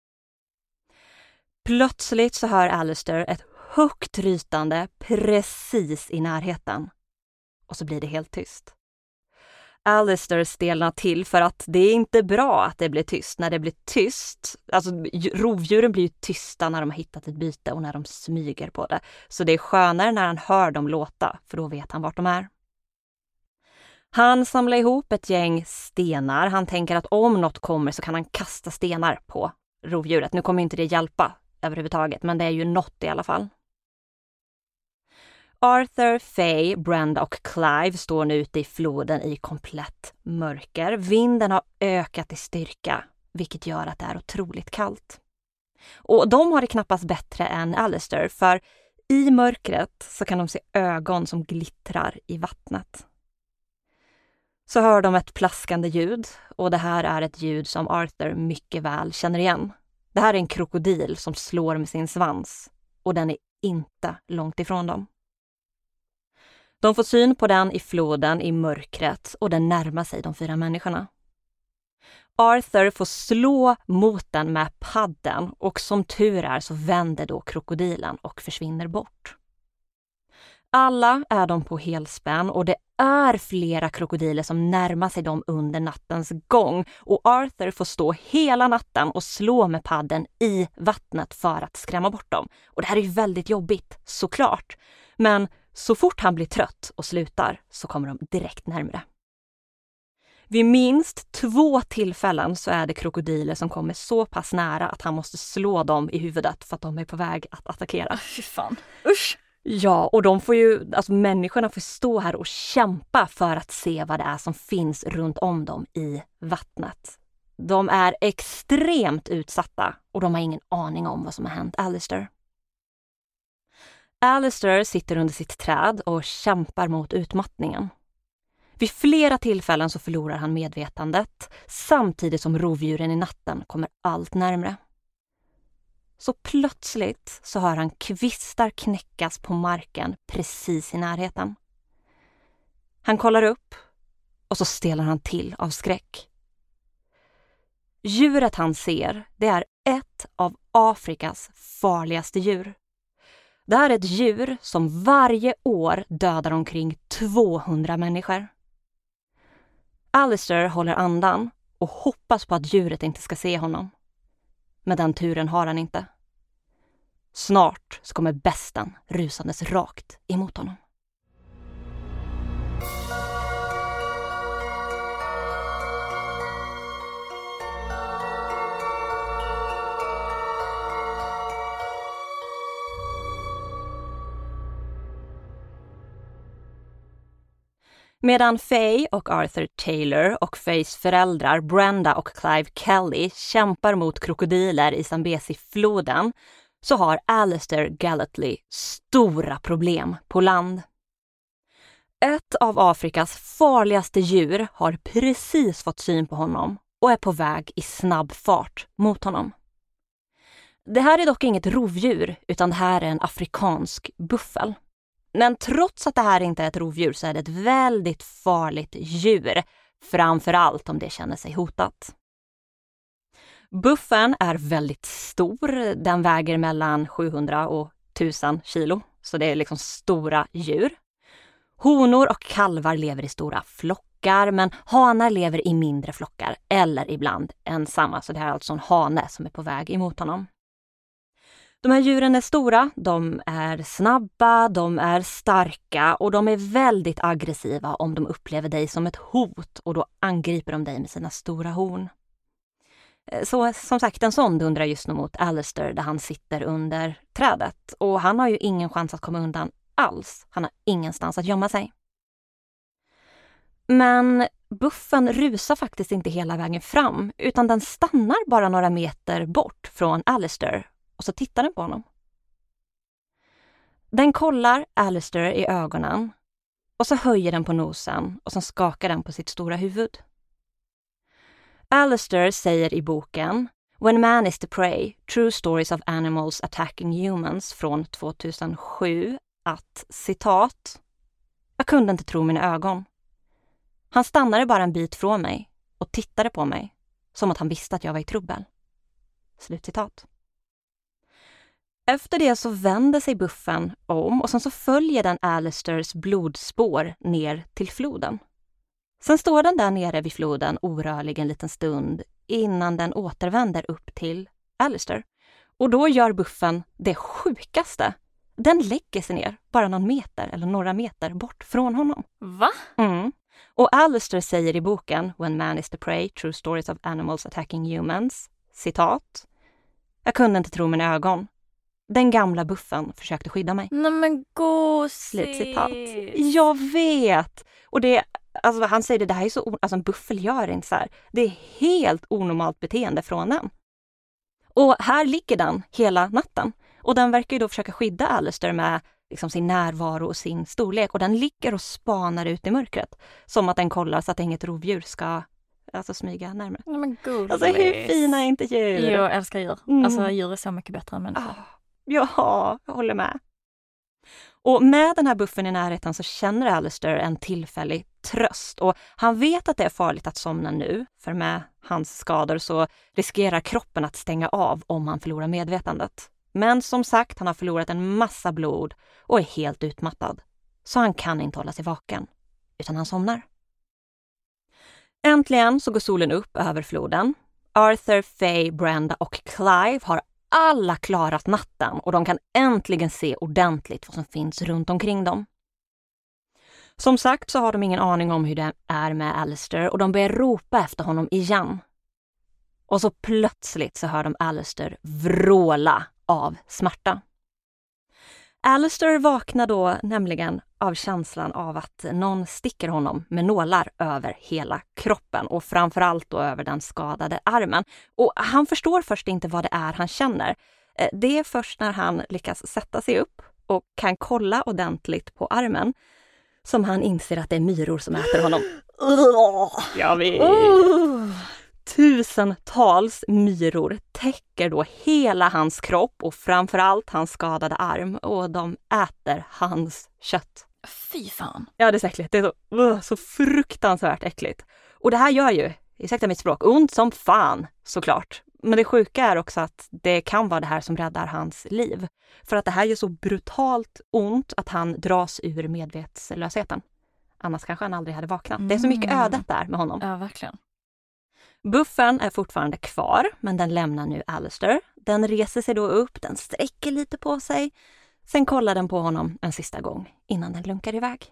Plötsligt så hör Alistair ett högt rytande precis i närheten. Och så blir det helt tyst. Alistair stelnar till för att det är inte bra att det blir tyst. När det blir tyst, alltså rovdjuren blir ju tysta när de har hittat ett byte och när de smyger på det. Så det är skönare när han hör dem låta, för då vet han vart de är. Han samlar ihop ett gäng stenar. Han tänker att om något kommer så kan han kasta stenar på rovdjuret. Nu kommer inte det hjälpa överhuvudtaget, men det är ju något i alla fall. Arthur, Faye, Brenda och Clive står nu ute i floden i komplett mörker. Vinden har ökat i styrka, vilket gör att det är otroligt kallt. Och de har det knappast bättre än Alistair, för i mörkret så kan de se ögon som glittrar i vattnet. Så hör de ett plaskande ljud, och det här är ett ljud som Arthur mycket väl känner igen. Det här är en krokodil som slår med sin svans, och den är inte långt ifrån dem. De får syn på den i floden i mörkret och den närmar sig de 4 människorna. Arthur får slå mot den med paddeln och som tur är så vänder då krokodilen och försvinner bort. Alla är de på helspänn och det är flera krokodiler som närmar sig dem under nattens gång och Arthur får stå hela natten och slå med paddeln i vattnet för att skrämma bort dem. Och det här är ju väldigt jobbigt, såklart. Men så fort han blir trött och slutar så kommer de direkt närmare. Vid minst 2 tillfällen så är det krokodiler som kommer så pass nära att han måste slå dem i huvudet för att de är på väg att attackera. Fy fan, usch! Ja, och de får ju, alltså människorna får stå här och kämpa för att se vad det är som finns runt om dem i vattnet. De är extremt utsatta och de har ingen aning om vad som har hänt Alistair. Alistair sitter under sitt träd och kämpar mot utmattningen. Vid flera tillfällen så förlorar han medvetandet samtidigt som rovdjuren i natten kommer allt närmare. Så plötsligt så hör han kvistar knäckas på marken precis i närheten. Han kollar upp och så stelnar han till av skräck. Djuret han ser, det är ett av Afrikas farligaste djur. Det här är ett djur som varje år dödar omkring 200 människor. Alistair håller andan och hoppas på att djuret inte ska se honom. Men den turen har han inte. Snart så kommer besten rusandes rakt emot honom. Medan Faye och Arthur Taylor och Fayes föräldrar Brenda och Clive Kelly kämpar mot krokodiler i Zambezi-floden så har Alistair Gallatley stora problem på land. Ett av Afrikas farligaste djur har precis fått syn på honom och är på väg i snabb fart mot honom. Det här är dock inget rovdjur utan det här är en afrikansk buffel. Men trots att det här inte är ett rovdjur så är det ett väldigt farligt djur, framförallt om det känner sig hotat. Buffeln är väldigt stor, den väger mellan 700 och 1000 kilo, så det är liksom stora djur. Honor och kalvar lever i stora flockar, men hanar lever i mindre flockar eller ibland ensamma, så det här är alltså en hane som är på väg emot honom. De här djuren är stora, de är snabba, de är starka och de är väldigt aggressiva om de upplever dig som ett hot och då angriper de dig med sina stora horn. Så som sagt, en sån dundrar just nu mot Alistair där han sitter under trädet och han har ju ingen chans att komma undan alls. Han har ingenstans att gömma sig. Men buffen rusar faktiskt inte hela vägen fram utan den stannar bara några meter bort från Alistair. Och så tittar den på honom. Den kollar Alistair i ögonen och så höjer den på nosen och så skakar den på sitt stora huvud. Alistair säger i boken When Man is the Prey, True Stories of Animals Attacking Humans från 2007 att, citat, jag kunde inte tro mina ögon. Han stannade bara en bit från mig och tittade på mig som att han visste att jag var i trubbel. Slutcitat. Efter det så vänder sig buffen om och sen så följer den Alistairs blodspår ner till floden. Sen står den där nere vid floden orörlig en liten stund innan den återvänder upp till Alistair. Och då gör buffen det sjukaste. Den lägger sig ner bara någon meter eller några meter bort från honom. Va? Mm. Och Alistair säger i boken When Man is the Prey, True Stories of Animals Attacking Humans, citat, jag kunde inte tro mina ögon. Den gamla buffen försökte skydda mig. Nej men gosigt. Slutcitat. Jag vet. Och det, alltså han säger det här är så, alltså en buffel gör inte så här. Det är helt onormalt beteende från den. Och här ligger den hela natten. Och den verkar ju då försöka skydda Alistair med liksom sin närvaro och sin storlek. Och den ligger och spanar ut i mörkret. Som att den kollar så att inget rovdjur ska alltså smyga närmare. Nej men gulligt. Alltså hur fina är inte djur? Jag älskar djur. Alltså djur är så mycket bättre än människor. Ja, jag håller med. Och med den här buffen i närheten så känner Alistair en tillfällig tröst. Och han vet att det är farligt att somna nu. För med hans skador så riskerar kroppen att stänga av om han förlorar medvetandet. Men som sagt, han har förlorat en massa blod och är helt utmattad. Så han kan inte hålla sig vaken, utan han somnar. Äntligen så går solen upp över floden. Arthur, Faye, Brenda och Clive har alla klarat natten och de kan äntligen se ordentligt vad som finns runt omkring dem. Som sagt så har de ingen aning om hur det är med Alistair och de börjar ropa efter honom igen. Och så plötsligt så hör de Alistair vråla av smärta. Alistair vaknar då nämligen av känslan av att någon sticker honom med nålar över hela kroppen och framförallt då över den skadade armen. Och han förstår först inte vad det är han känner. Det är först när han lyckas sätta sig upp och kan kolla ordentligt på armen som han inser att det är myror som äter honom. Jag vet. Tusentals myror täcker då hela hans kropp och framförallt hans skadade arm och de äter hans kött. Fy fan. Ja, det är så äckligt. Det är så fruktansvärt äckligt. Och det här gör ju, ursäkta mitt språk, ont som fan såklart. Men det sjuka är också att det kan vara det här som räddar hans liv. För att det här gör så brutalt ont att han dras ur medvetslösheten. Annars kanske han aldrig hade vaknat. Det är så mycket ödet där med honom. Ja, verkligen. Buffen är fortfarande kvar, men den lämnar nu Alistair. Den reser sig då upp, den sträcker lite på sig. Sen kollar den på honom en sista gång innan den lunkar iväg.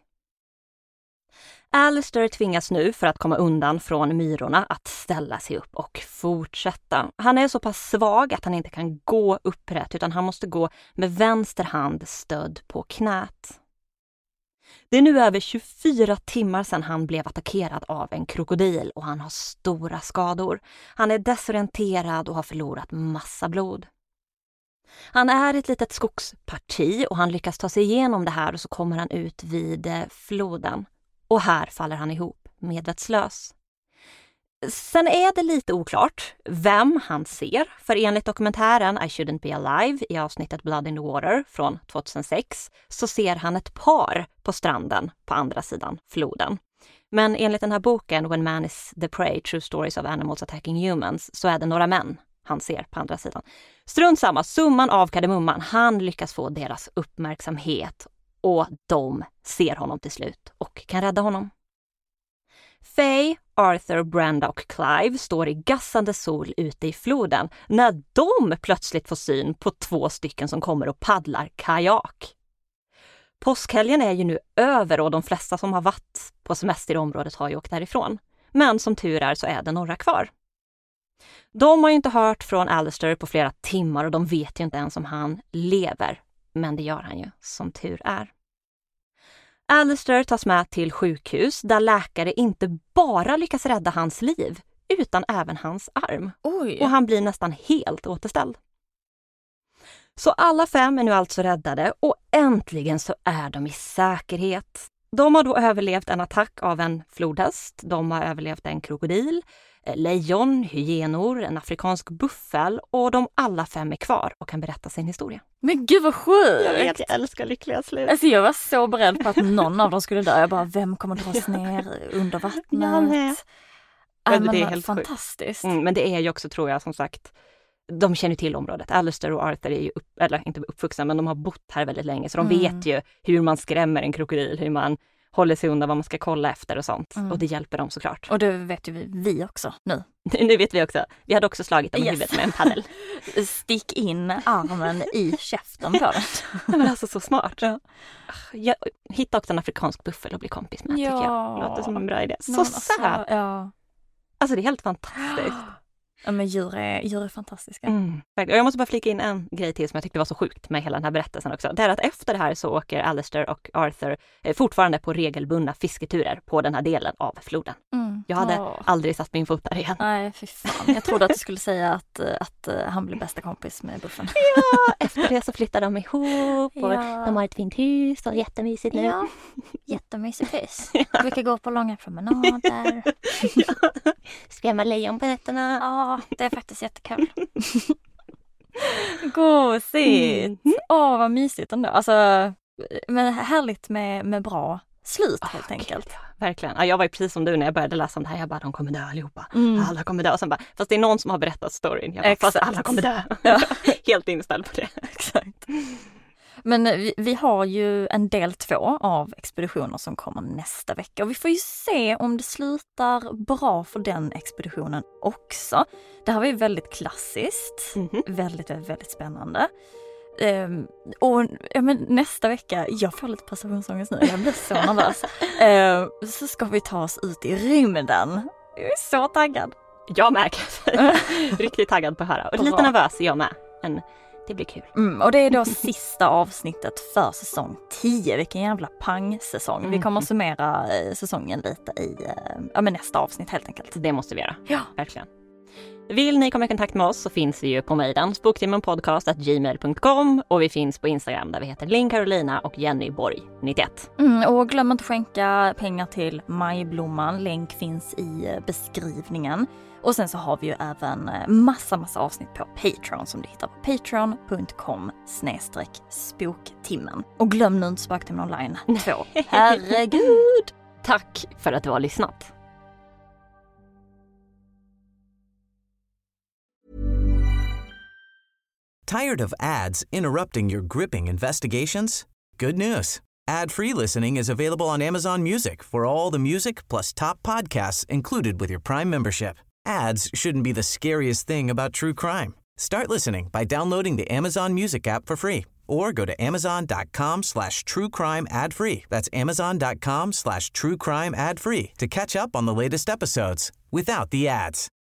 Alistair tvingas nu för att komma undan från myrorna att ställa sig upp och fortsätta. Han är så pass svag att han inte kan gå upprätt utan han måste gå med vänster hand stödd på knät. Det är nu över 24 timmar sedan han blev attackerad av en krokodil och han har stora skador. Han är desorienterad och har förlorat massa blod. Han är ett litet skogsparti och han lyckas ta sig igenom det här och så kommer han ut vid floden. Och här faller han ihop medvetslös. Sen är det lite oklart vem han ser, för enligt dokumentären I Shouldn't Be Alive i avsnittet Blood in the Water från 2006 så ser han ett par på stranden på andra sidan floden. Men enligt den här boken When Man is the Prey, True Stories of Animals Attacking Humans så är det några män han ser på andra sidan. Strunt samma, summan av kardemumman, han lyckas få deras uppmärksamhet och de ser honom till slut och kan rädda honom. Faye, Arthur, Brenda och Clive står i gassande sol ute i floden när de plötsligt får syn på 2 stycken som kommer och paddlar kajak. Påskhelgen är ju nu över och de flesta som har varit på semester i området har ju åkt därifrån. Men som tur är så är det några kvar. De har ju inte hört från Alistair på flera timmar och de vet ju inte ens om han lever. Men det gör han ju, som tur är. Alistair tas med till sjukhus där läkare inte bara lyckas rädda hans liv utan även hans arm. Oj. Och han blir nästan helt återställd. Så alla 5 är nu alltså räddade och äntligen så är de i säkerhet. De har då överlevt en attack av en flodhäst, de har överlevt en krokodil, lejon, hyenor, en afrikansk buffel och de alla 5 är kvar och kan berätta sin historia. Men gud vad sjukt! Jag vet, jag älskar lyckliga slut. Alltså jag var så beredd på att någon av dem skulle dö. Jag bara, vem kommer dras ner under vattnet? Ja, det är helt fantastiskt. Men det är ju också, tror jag, som sagt, de känner till området. Alistair och Arthur är ju eller inte uppvuxna, men de har bott här väldigt länge så de vet ju hur man skrämmer en krokodil, hur man håller sig undan vad man ska kolla efter och sånt. Och det hjälper dem såklart. Och det vet ju vi också nu. Nu vet vi också. Vi hade också slagit dem i huvudet med en paddel. Stick in armen i käften på den. Men alltså så smart. Ja. Jag hittar också en afrikansk buffel och blir kompis med, tycker jag. Låter som en bra idé. Så söt. Ja. Alltså det är helt fantastiskt. Ja, men djur är fantastiska. Och jag måste bara flika in en grej till som jag tyckte var så sjukt med hela den här berättelsen också. Det är att efter det här så åker Alistair och Arthur fortfarande på regelbundna fisketurer på den här delen av floden. Jag hade aldrig satt min fot där igen. Nej, fy fan. Jag trodde att du skulle säga att han blev bästa kompis med buffen. Ja, efter det så flyttar de ihop och de har ett fint hus och jättemysigt nu. Ja, jättemysigt hus. Vi kan gå på långa promenader. Skrämma lejon på nätterna. Ja, det är faktiskt jättekul. Gosigt. Vad mysigt ändå. Alltså, Men härligt med bra slut helt enkelt. Okay, ja, verkligen. Ja, jag var ju precis som du när jag började läsa om det här. Jag bara, de kommer dö allihopa. Alla kommer dö. Och sen bara, fast det är någon som har berättat storyn. Jag bara, fast alla kommer dö. Ja. Helt inställd på det. Exakt. Men vi har ju en del 2 av expeditioner som kommer nästa vecka. Och vi får ju se om det slutar bra för den expeditionen också. Det här var ju väldigt klassiskt. Väldigt, väldigt, väldigt spännande. Och men nästa vecka, jag får lite prestationsångest nu, jag blir så nervös. Så ska vi ta oss ut i rymden. Jag är så taggad. Jag märker. Riktigt taggad på att höra. Och lite nervös är jag med. Men det blir kul. Och det är då sista avsnittet för säsong 10. Vilken jävla pang-säsong. Vi kommer att summera säsongen lite i nästa avsnitt helt enkelt. Det måste vi göra. Ja, verkligen. Vill ni komma i kontakt med oss så finns vi ju på mejlen spoktimmenpodcast@gmail.com och vi finns på Instagram där vi heter Linn Carolina och Jenny Borg 91. Och glöm inte att skänka pengar till Majblomman. Länk finns i beskrivningen. Och sen så har vi ju även massa avsnitt på Patreon som du hittar på patreon.com/spoktimmen. Och glöm nu inte Spoktimmen online 2. Herregud! Tack för att du har lyssnat. Tired of ads interrupting your gripping investigations? Good news. Ad-free listening is available on Amazon Music for all the music plus top podcasts included with your Prime membership. Ads shouldn't be the scariest thing about true crime. Start listening by downloading the Amazon Music app for free or go to amazon.com/truecrime ad-free. That's amazon.com/truecrime ad-free to catch up on the latest episodes without the ads.